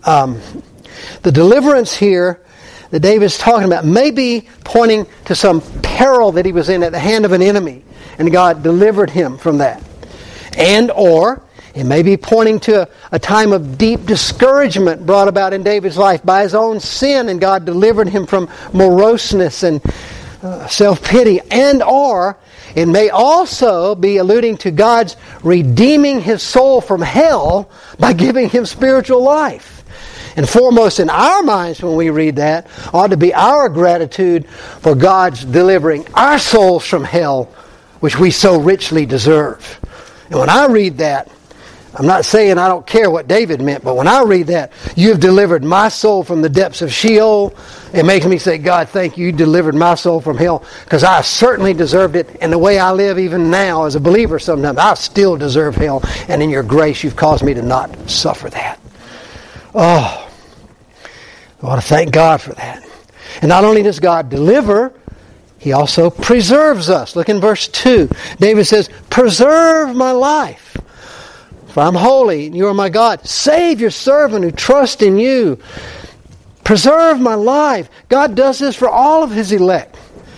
the deliverance here that David's talking about may be pointing to some peril that he was in at the hand of an enemy, and God delivered him from that. And or it may be pointing to a time of deep discouragement brought about in David's life by his own sin, and God delivered him from moroseness and self-pity. And or it may also be alluding to God's redeeming his soul from hell by giving him spiritual life. And foremost in our minds when we read that ought to be our gratitude for God's delivering our souls from hell, which we so richly deserve. And when I read that, I'm not saying I don't care what David meant, but when I read that, you have delivered my soul from the depths of Sheol, it makes me say, God, thank you, you delivered my soul from hell, because I certainly deserved it. And the way I live even now as a believer sometimes, I still deserve hell. And in your grace, you've caused me to not suffer that. Oh, I want to thank God for that. And not only does God deliver, He also preserves us. Look in verse 2. David says, preserve my life, for I'm holy, and you are my God. Save your servant who trusts in you. Preserve my life. God does this for all of His elect.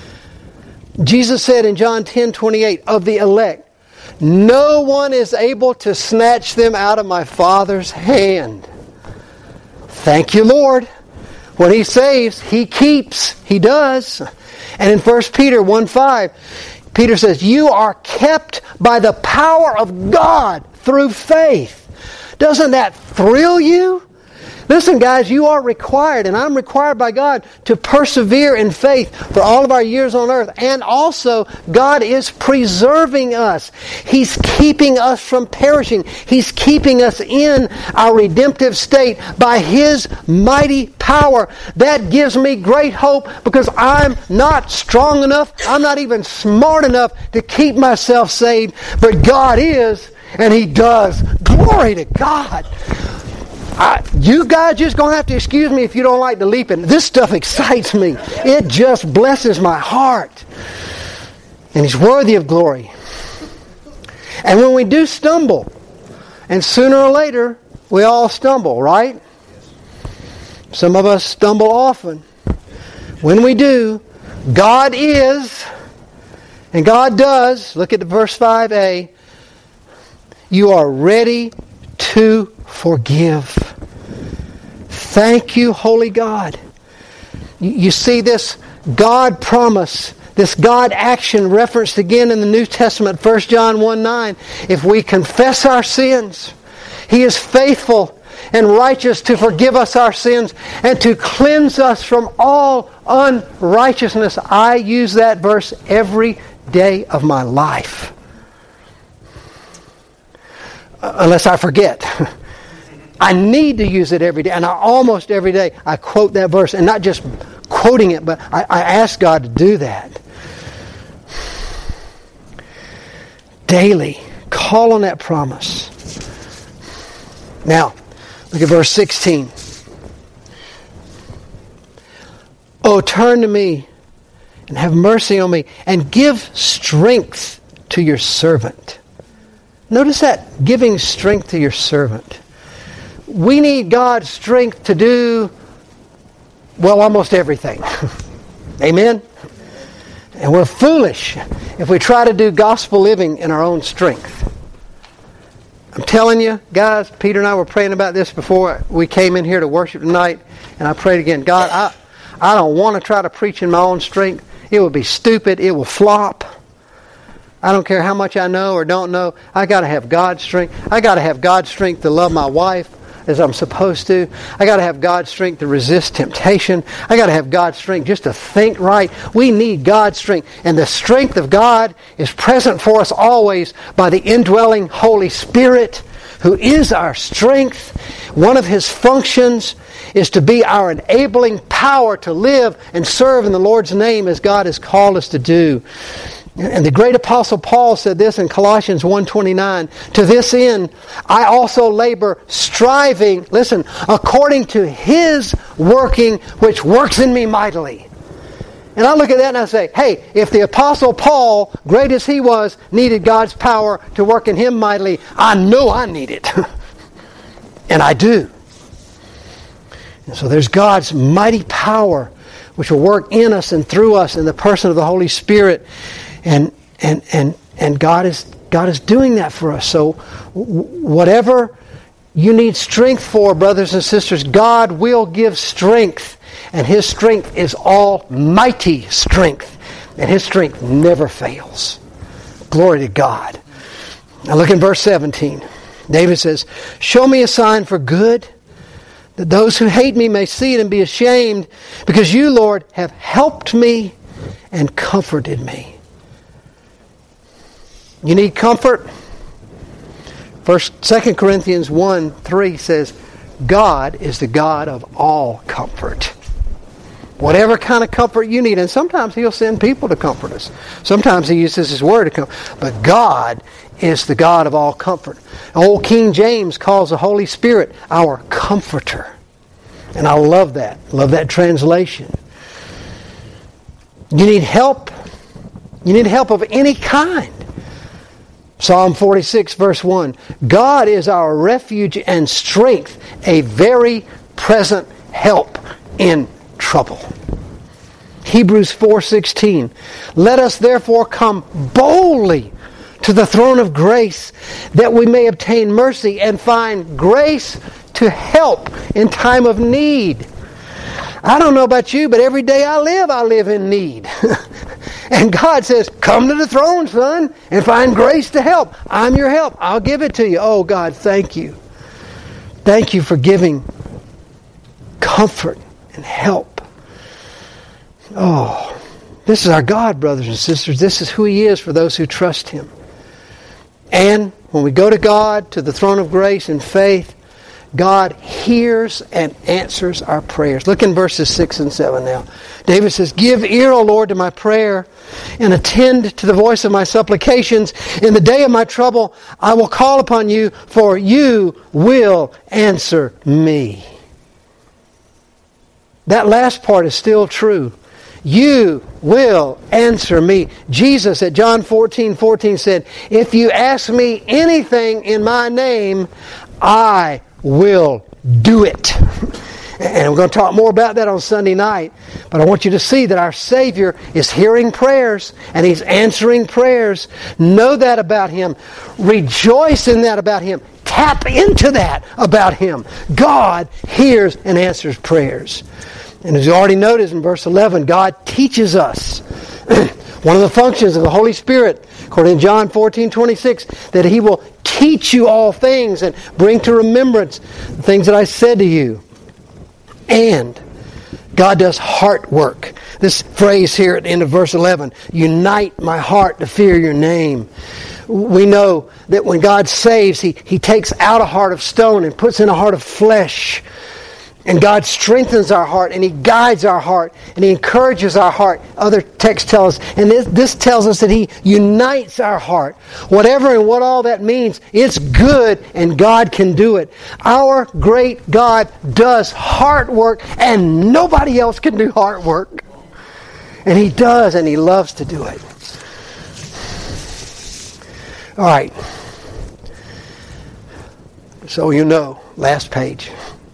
Jesus said in John 10:28, of the elect, no one is able to snatch them out of my Father's hand. Thank you, Lord. When He saves, He keeps. He does. And in 1 Peter 1:5, Peter says, you are kept by the power of God through faith. Doesn't that thrill you? Listen, guys, you are required, and I'm required by God to persevere in faith for all of our years on earth. And also, God is preserving us. He's keeping us from perishing. He's keeping us in our redemptive state by His mighty power. That gives me great hope because I'm not strong enough. I'm not even smart enough to keep myself saved. But God is, and He does. Glory to God. You guys just going to have to excuse me if you don't like the leaping. This stuff excites me. It just blesses my heart. And He's worthy of glory. And when we do stumble, and sooner or later, we all stumble, right? Some of us stumble often. When we do, God is, and God does, look at verse 5a, you are ready to forgive. Thank you, holy God. You see this God promise, this God action referenced again in the New Testament, 1 John 1:9. If we confess our sins, He is faithful and righteous to forgive us our sins and to cleanse us from all unrighteousness. I use that verse every day of my life. Unless I forget. I need to use it every day, and almost every day I quote that verse, and not just quoting it, but I ask God to do that. Daily, call on that promise. Now, look at verse 16. Oh, turn to me and have mercy on me, and give strength to your servant. Notice that, giving strength to your servant. We need God's strength to do, well, almost everything. Amen? And we're foolish if we try to do gospel living in our own strength. I'm telling you, guys, Peter and I were praying about this before we came in here to worship tonight, and I prayed again, God, I don't want to try to preach in my own strength. It would be stupid. It will flop. I don't care how much I know or don't know. I got to have God's strength. I got to have God's strength to love my wife as I'm supposed to. I got to have God's strength to resist temptation. I got to have God's strength just to think right. We need God's strength. And the strength of God is present for us always by the indwelling Holy Spirit, who is our strength. One of His functions is to be our enabling power to live and serve in the Lord's name as God has called us to do. And the great apostle Paul said this in Colossians 1:29, to this end I also labor, striving, listen, according to His working, which works in me mightily. And I look at that and I say, hey, if the apostle Paul, great as he was, needed God's power to work in him mightily, I know I need it. And I do. And so there's God's mighty power which will work in us and through us in the person of the Holy Spirit. And God is doing that for us. So whatever you need strength for, brothers and sisters, God will give strength. And His strength is almighty strength. And His strength never fails. Glory to God. Now look in verse 17. David says, show me a sign for good, that those who hate me may see it and be ashamed, because you, Lord, have helped me and comforted me. You need comfort? 2 Corinthians 1:3 says, God is the God of all comfort. Whatever kind of comfort you need. And sometimes He'll send people to comfort us. Sometimes He uses His Word to comfort. But God is the God of all comfort. Old King James calls the Holy Spirit our comforter. And I love that. Love that translation. You need help. You need help of any kind. Psalm 46 verse 1. God is our refuge and strength, a very present help in trouble. Hebrews 4:16. Let us therefore come boldly to the throne of grace, that we may obtain mercy and find grace to help in time of need. I don't know about you, but every day I live in need. And God says, come to the throne, son, and find grace to help. I'm your help. I'll give it to you. Oh, God, thank you. Thank you for giving comfort and help. Oh, this is our God, brothers and sisters. This is who He is for those who trust Him. And when we go to God, to the throne of grace in faith, God hears and answers our prayers. Look in verses 6 and 7 now. David says, give ear, O Lord, to my prayer, and attend to the voice of my supplications. In the day of my trouble, I will call upon you, for you will answer me. That last part is still true. You will answer me. Jesus at John 14:14 said, if you ask me anything in my name, I will do it. And we're going to talk more about that on Sunday night. But I want you to see that our Savior is hearing prayers and He's answering prayers. Know that about Him. Rejoice in that about Him. Tap into that about Him. God hears and answers prayers. And as you already noticed in verse 11, God teaches us. One of the functions of the Holy Spirit, according to John 14:26, that He will teach you all things and bring to remembrance the things that I said to you. And God does heart work. This phrase here at the end of verse 11, unite my heart to fear your name. We know that when God saves, He takes out a heart of stone and puts in a heart of flesh. And God strengthens our heart, and He guides our heart, and He encourages our heart. Other texts tell us, and this tells us that He unites our heart. Whatever and what all that means, it's good, and God can do it. Our great God does heart work, and nobody else can do heart work. And He does, and He loves to do it. All right. So you know, last page.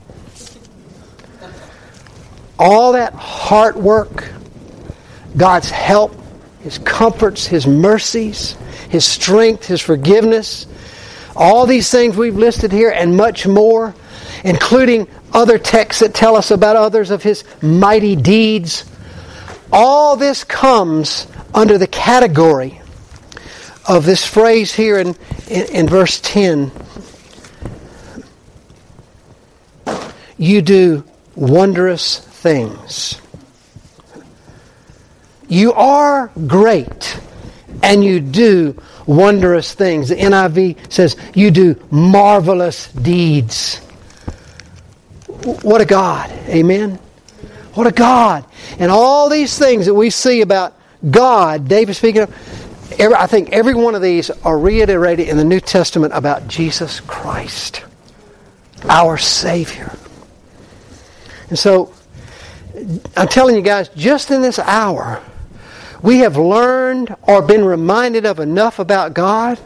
All that hard work, God's help, His comforts, His mercies, His strength, His forgiveness, all these things we've listed here and much more, including other texts that tell us about others of His mighty deeds. All this comes under the category of this phrase here in verse 10. You do wondrous things. You are great, and you do wondrous things. The NIV says you do marvelous deeds. What a God. Amen? What a God. And all these things that we see about God, David speaking of, I think every one of these are reiterated in the New Testament about Jesus Christ, our Savior. And so, I'm telling you guys, just in this hour, we have learned or been reminded of enough about God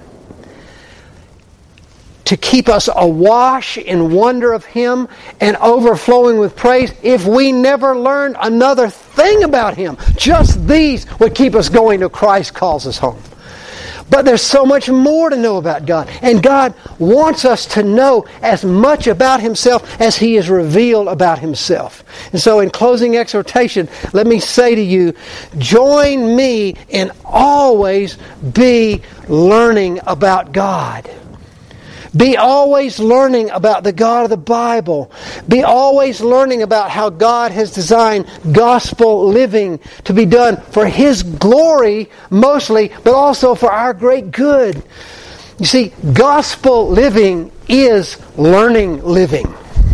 to keep us awash in wonder of Him and overflowing with praise. If we never learned another thing about Him, just these would keep us going till Christ calls us home. But there's so much more to know about God. And God wants us to know as much about Himself as He is revealed about Himself. And so in closing exhortation, let me say to you, join me in always be learning about God. Be always learning about the God of the Bible. Be always learning about how God has designed gospel living to be done for His glory mostly, but also for our great good. You see, gospel living is learning living.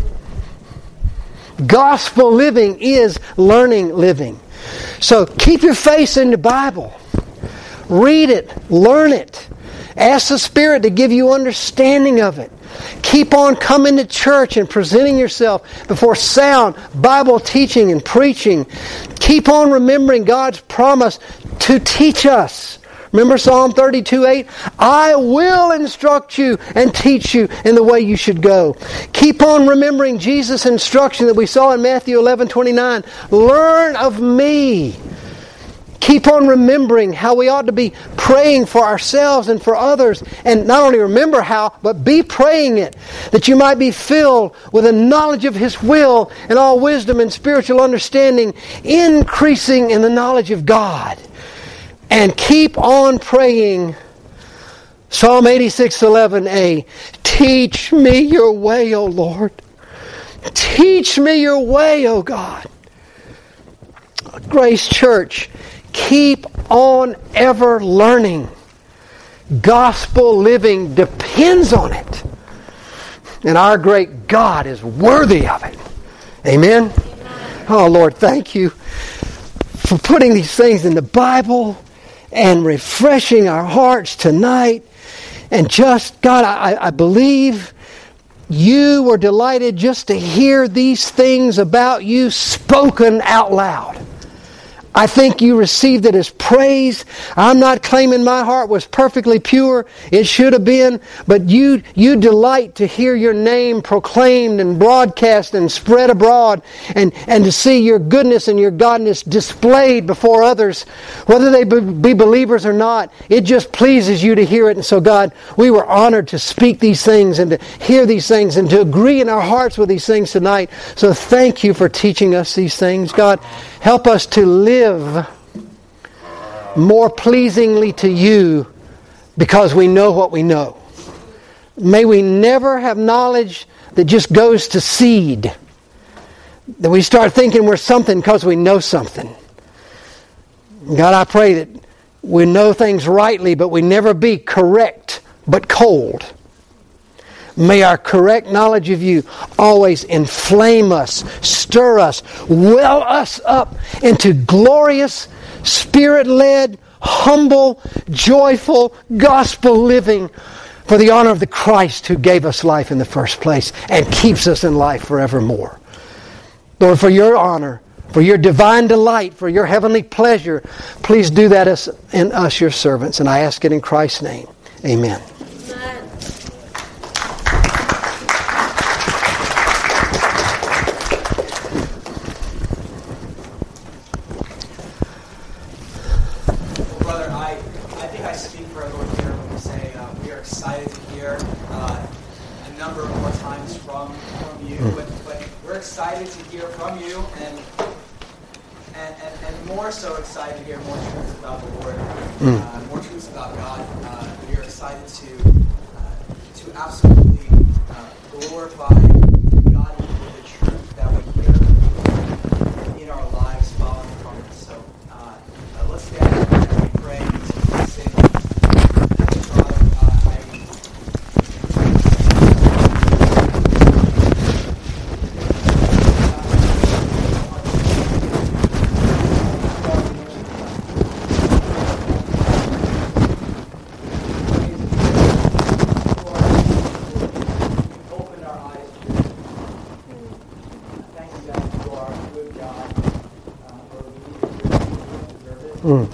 Gospel living is learning living. So keep your face in the Bible. Read it. Learn it. Ask the Spirit to give you understanding of it. Keep on coming to church and presenting yourself before sound Bible teaching and preaching. Keep on remembering God's promise to teach us. Remember Psalm 32:8? I will instruct you and teach you in the way you should go. Keep on remembering Jesus' instruction that we saw in Matthew 11:29. Learn of me. Keep on remembering how we ought to be praying for ourselves and for others. And not only remember how, but be praying it. That you might be filled with a knowledge of His will and all wisdom and spiritual understanding, increasing in the knowledge of God. And keep on praying Psalm 86:11a. Teach me your way, O Lord. Teach me your way, O God. Grace Church, keep on ever learning. Gospel living depends on it. And our great God is worthy of it. Amen? Oh, Lord, thank you for putting these things in the Bible and refreshing our hearts tonight. And just, God, I believe you were delighted just to hear these things about you spoken out loud. I think you received it as praise. I'm not claiming my heart was perfectly pure. It should have been. But you delight to hear your name proclaimed and broadcast and spread abroad and to see your goodness and your godness displayed before others, whether they be believers or not. It just pleases you to hear it. And so, God, we were honored to speak these things and to hear these things and to agree in our hearts with these things tonight. So thank you for teaching us these things. God, help us to live more pleasingly to you because we know what we know. May we never have knowledge that just goes to seed. That we start thinking we're something because we know something. God, I pray that we know things rightly, but we never be correct but cold. May our correct knowledge of you always inflame us, stir us, well us up into glorious, Spirit-led, humble, joyful, gospel living for the honor of the Christ who gave us life in the first place and keeps us in life forevermore. Lord, for your honor, for your divine delight, for your heavenly pleasure. Please do that in us, your servants. And I ask it in Christ's name. Amen. Brother, I think I speak for everyone here when we say we are excited to hear a number of more times from you. But we're excited to hear from you and more so excited to hear more truths about the Lord, more truths about God. We are excited to absolutely glorify God with the truth that we hear in our lives following from it. So let's stand and we pray and sing. Lord,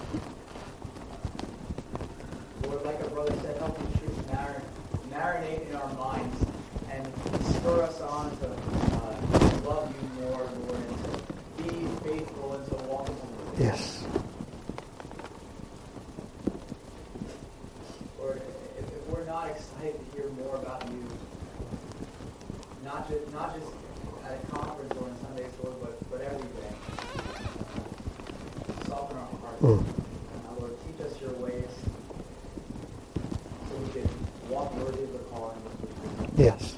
like our brother said, help the truth marinate in our minds and spur us on to love you more, Lord, and to be faithful and to walk in the Word. Yes. Lord, if we're not excited to hear more about you, not just at a conference or on Sundays, Lord, but every day. Soften our hearts. Lord, teach us your ways so we can walk worthy of the calling. Yes.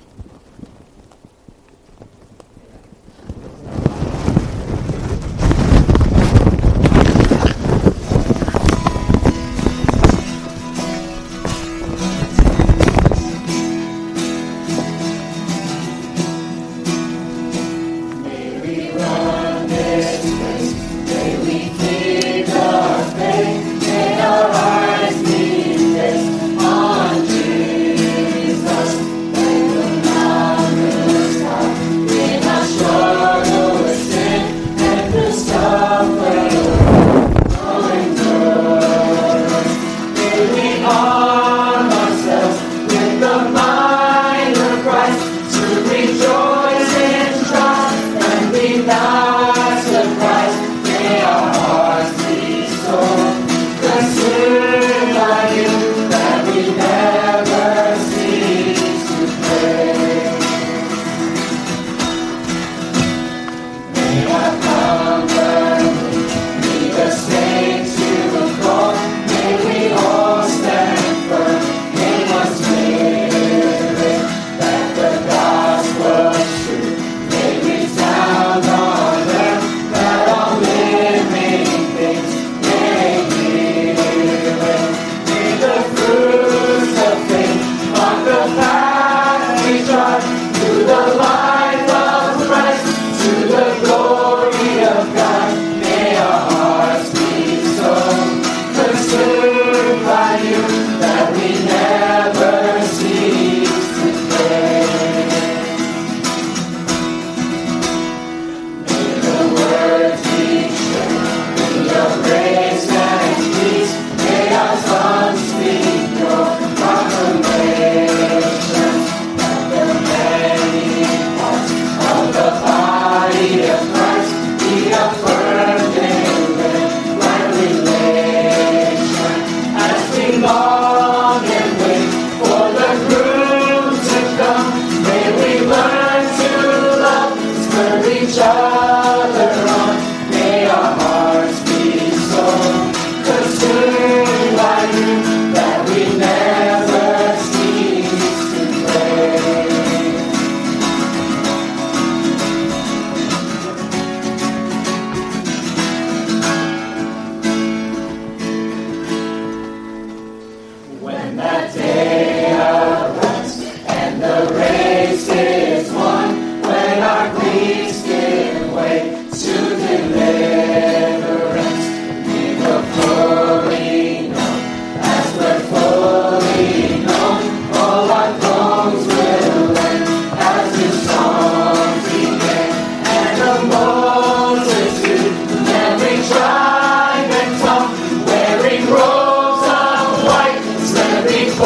Most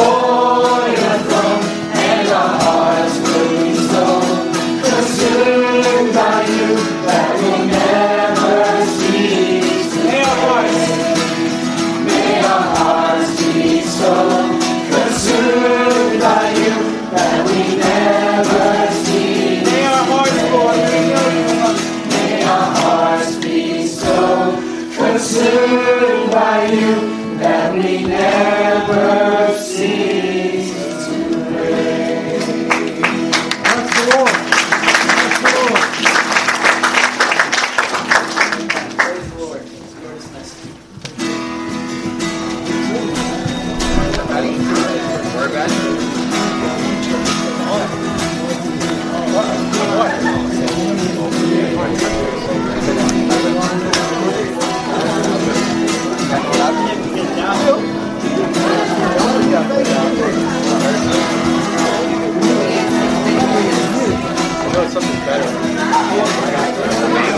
Consumed by you, that we never cease to praise. That's the Lord. That's the Lord. Praise the Lord. The Lord is nice. We're back. Something better.